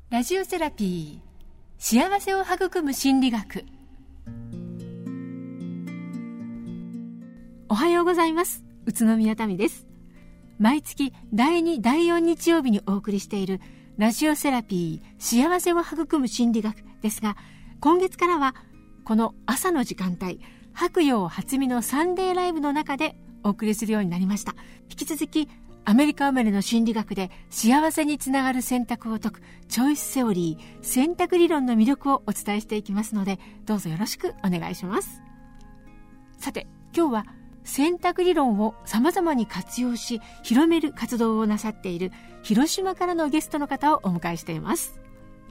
ラジオセラピー、幸せを育む心理学。おはようございます。宇都宮民です。毎月第2、第4日曜日にお送りしているラジオセラピー、幸せを育む心理学ですが、今月からはこの朝の時間帯、白陽初見のサンデーライブの中でお送りするようになりました。引き続きアメリカ生まれの心理学で幸せにつながる選択を説くチョイスセオリー、選択理論の魅力をお伝えしていきますので、どうぞよろしくお願いします。さて、今日は選択理論を様々に活用し広める活動をなさっている広島からのゲストの方をお迎えしています。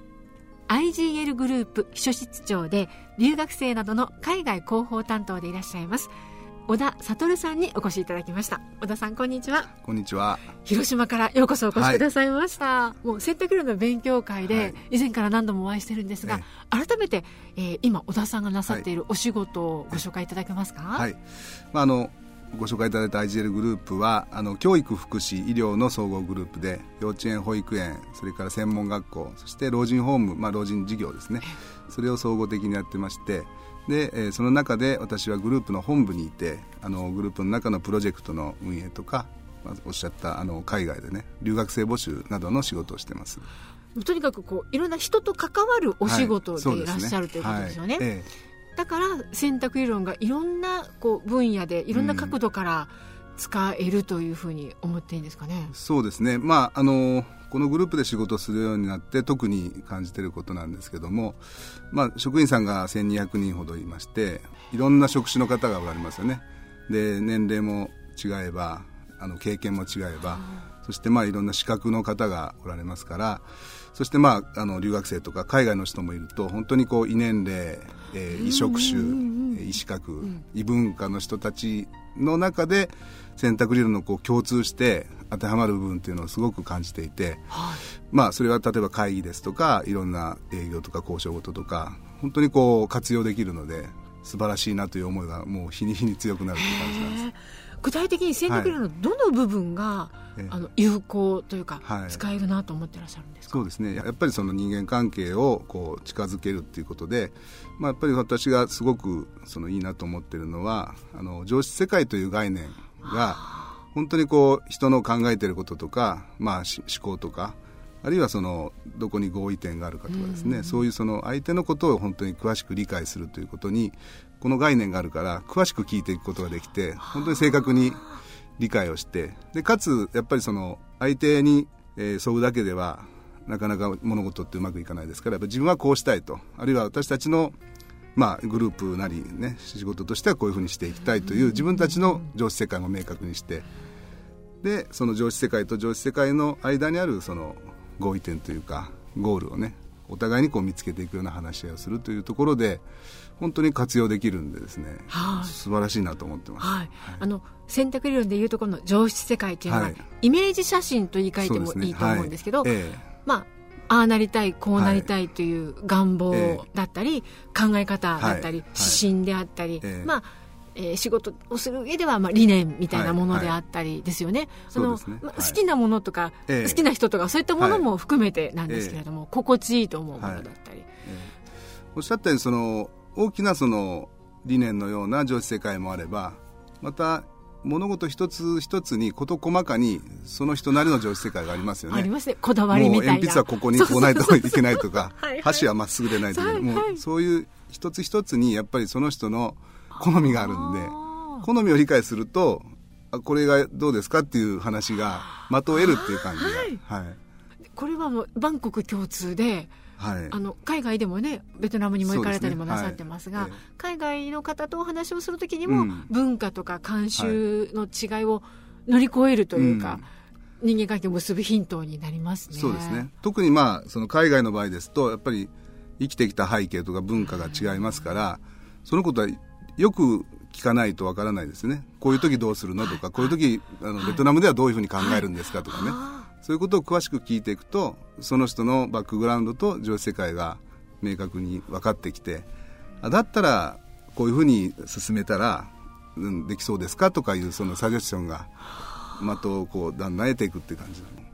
IGL グループ秘書室長で留学生などの海外広報担当でいらっしゃいます小田悟さんにお越しいただきました。小田さん、こんにちは。 こんにちは。 広島からようこそお越しくださいました。もう選択理論の勉強会で以前から何度もお会いしてるんですが、改めて、今小田さんがなさっているお仕事をご紹介いただけますか？ はい、ご紹介いただいた IGL グループは教育福祉医療の総合グループで、幼稚園保育園、それから専門学校、そして老人ホーム、老人事業ですね、それを総合的にやってまして、でその中で私はグループの本部にいて、グループの中のプロジェクトの運営とか、おっしゃった海外でね、留学生募集などの仕事をしてます。 とにかくいろんな人と関わるお仕事でいらっしゃる、ということですよね。だから選択理論がいろんな分野でいろんな角度から使えるというふうに思っていいんですかね？ そうですね、このグループで仕事するようになって特に感じていることなんですけども、職員さんが1200人ほどいまして、いろんな職種の方がおられますよね。で、年齢も違えば経験も違えば、そしていろんな資格の方がおられますから、そして留学生とか海外の人もいると、本当に異年齢、異職種、異資格、異文化の人たちの中で選択理論の共通して当てはまる部分というのをすごく感じていて、それは例えば会議ですとか、いろんな営業とか交渉事とか、本当に活用できるので素晴らしいなという思いがもう日に日に強くなるという感じなんです。 具体的に選択理論のどの部分が、有効というか、使えるなと思ってらっしゃるんですか？ そうですね、やっぱりその人間関係を近づけるということで、やっぱり私がすごくいいなと思っているのは、上質世界という概念が本当に人の考えていることとか、思考とか、あるいはどこに合意点があるかとかですね、そういう相手のことを本当に詳しく理解するということに、この概念があるから詳しく聞いていくことができて、本当に正確に理解をして、でかつやっぱり相手に沿うだけではなかなか物事ってうまくいかないですから、やっぱ自分はこうしたいと、あるいは私たちのグループなりね、仕事としてはこういうふうにしていきたいという自分たちの上質世界も明確にして、でその上質世界と上質世界の間にある合意点というかゴールをね、お互いに見つけていくような話し合いをするというところで本当に活用できるんでですね、素晴らしいなと思ってます。 選択理論でいうところの上質世界というのは、イメージ写真と言い換えてもいいと思うんですけど、ああなりたい、こうなりたいという願望だったり、考え方だったり、指針であったり、仕事をする上では理念みたいなものであったりですよね。好きなものとか、好きな人とか、そういったものも含めてなんですけれども、心地いいと思うものだったり、 おっしゃったように大きな理念のような上質世界もあれば、また物事一つ一つに事細かにその人なりの上質世界がありますよね。 ありますね。こだわりみたいな。 もう鉛筆はここにこうないといけないとか箸はまっすぐでないといけない、もうそういう一つ一つにやっぱりその人の好みがあるんで、好みを理解すると、これがどうですかっていう話が的を得るっていう感じが、 これはもう万国共通で、海外でもね、ベトナムにも行かれたりもなさってますが、海外の方とお話をするときにも、文化とか慣習の違いを乗り越えるというか、人間関係を結ぶヒントになりますね。 そうですね。特に海外の場合ですと、やっぱり生きてきた背景とか文化が違いますから、そのことはよく聞かないとわからないですね。こういう時どうするのとか、こういう時ベトナムではどういうふうに考えるんですかとかね、そういうことを詳しく聞いていくと、その人のバックグラウンドと上質世界が明確に分かってきて、だったらこういうふうに進めたら、できそうですかとかいうサジェスションが的をだんだん得ていくっていう感じなの。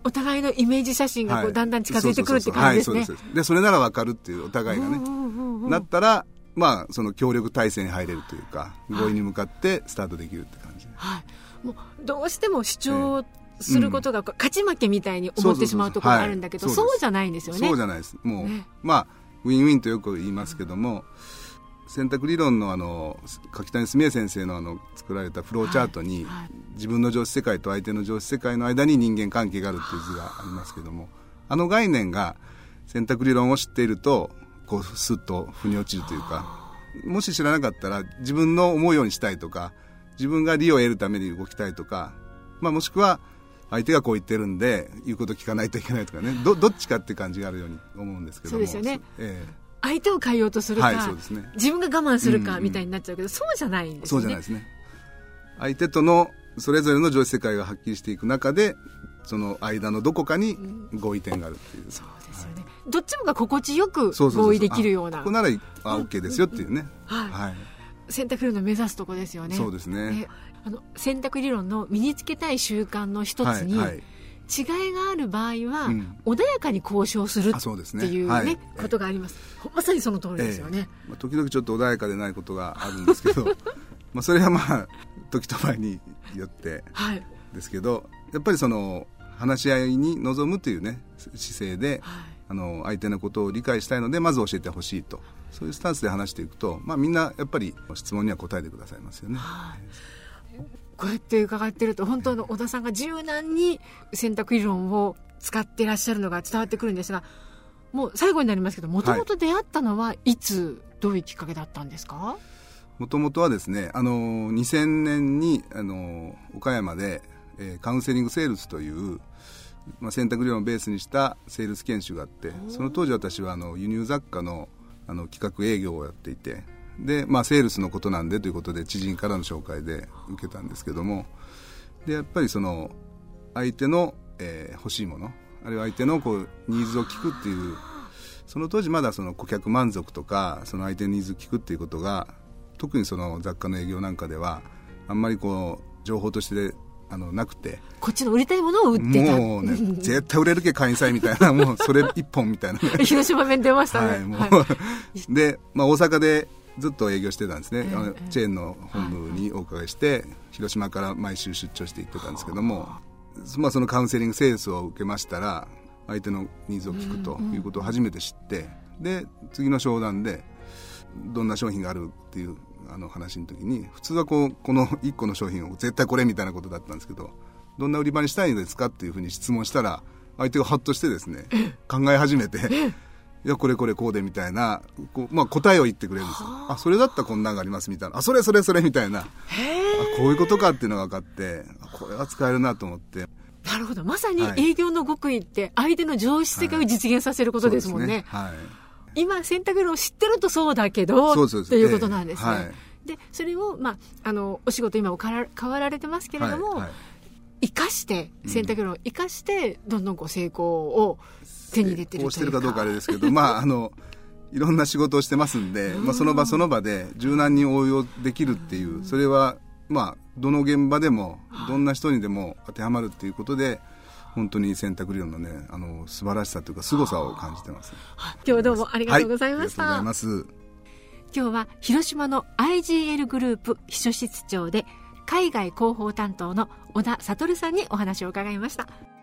お互いのイメージ写真がこうだんだん近づいてくるって感じですね。 でそれなら分かるっていうお互いがね、なったらまあその協力体制に入れるというか、合意に向かってスタートできるって感じ、 はい、もうどうしても主張することが勝ち負けみたいに思ってしまうところがあるんだけど、そうじゃないんですよね。 そうじゃないです。もう、まあウィンウィンとよく言いますけども、選択理論の柿谷澄江先生の作られたフローチャートに、自分の常識世界と相手の常識世界の間に人間関係があるっていう図がありますけども、あの概念が選択理論を知っているとこうスッと腑に落ちるというか、もし知らなかったら自分の思うようにしたいとか、自分が利を得るために動きたいとか、まあ、もしくは相手がこう言ってるんで言うこと聞かないといけないとかね、どっちかって感じがあるように思うんですけども。 そうですよね、相手を変えようとするか、 そうですね、 自分が我慢するかみたいになっちゃうけど、そうじゃないんですよね。 そうじゃないですね。相手とのそれぞれの常識世界がはっきりしていく中で、その間のどこかに合意点があるっていう、 そうですよね、どっちもが心地よく合意できるような、 ここならOK ですよっていうね、 選択理論の目指すとこですよね。 そうですね。 選択理論の身につけたい習慣の一つに、違いがある場合は、穏やかに交渉するっていうね、ことがあります。まさにその通りですよね。 時々ちょっと穏やかでないことがあるんですけどまあそれはまあ時と場合によってですけど、やっぱりその話し合いに臨むというね姿勢で、相手のことを理解したいのでまず教えてほしいと、そういうスタンスで話していくと、まあ、みんなやっぱり質問には答えてくださいますよね。 こうやって伺ってると、本当の小田さんが柔軟に選択理論を使っていらっしゃるのが伝わってくるんですが、もう最後になりますけど、もともと出会ったのはいつ、どういうきっかけだったんですか？ もともとはですね、2000年に岡山で、カウンセリングセールスという、まあ、選択理論をベースにしたセールス研修があって、その当時私は輸入雑貨の企画営業をやっていて、で、まあ、セールスのことなんでということで知人からの紹介で受けたんですけども、でやっぱりその相手の、欲しいもの、あるいは相手のこうニーズを聞くっていう、その当時まだその顧客満足とかその相手のニーズを聞くっていうことが、特にその雑貨の営業なんかではあんまりこう情報としてなくて、 こっちの売りたいものを売ってた、 もうね絶対売れるけ会員さんみたいなもうそれ一本みたいな広島弁出ましたね、 で、まあ、大阪でずっと営業してたんですね、チェーンの本部にお伺いして、広島から毎週出張して行ってたんですけども、まあ、そのカウンセリングセールスを受けましたら、相手のニーズを聞くということを初めて知って、で次の商談でどんな商品があるっていう話の時に、普通はこの1個の商品を絶対これみたいなことだったんですけど、どんな売り場にしたいんですかっていうふうに質問したら、相手がハッとしてですね、考え始めていやこれこれこうでみたいなまあ、答えを言ってくれるんですよ。あ、それだったらこんなんがありますみたいな、あ、それみたいな、こういうことかっていうのが分かって、これは使えるなと思って。 なるほど、まさに営業の極意って相手の常識世界を実現させることですもんね。今選択理論を知ってるとそうだけどということなんですね。でそれを、まあ、お仕事今も変わられてますけれども、生かして選択理論を生かしてどんどんこう成功を手に入れてるというか、 こうしてるかどうかあれですけどまあいろんな仕事をしてますんで、まあ、その場その場で柔軟に応用できるっていう、それはまあどの現場でもどんな人にでも当てはまるっていうことで、本当に選択理論のね素晴らしさというか凄さを感じてます。 今日はどうもありがとうございました。 ありがとうございます。 今日は広島の IGL グループ秘書室長で海外広報担当の小田悟さんにお話を伺いました。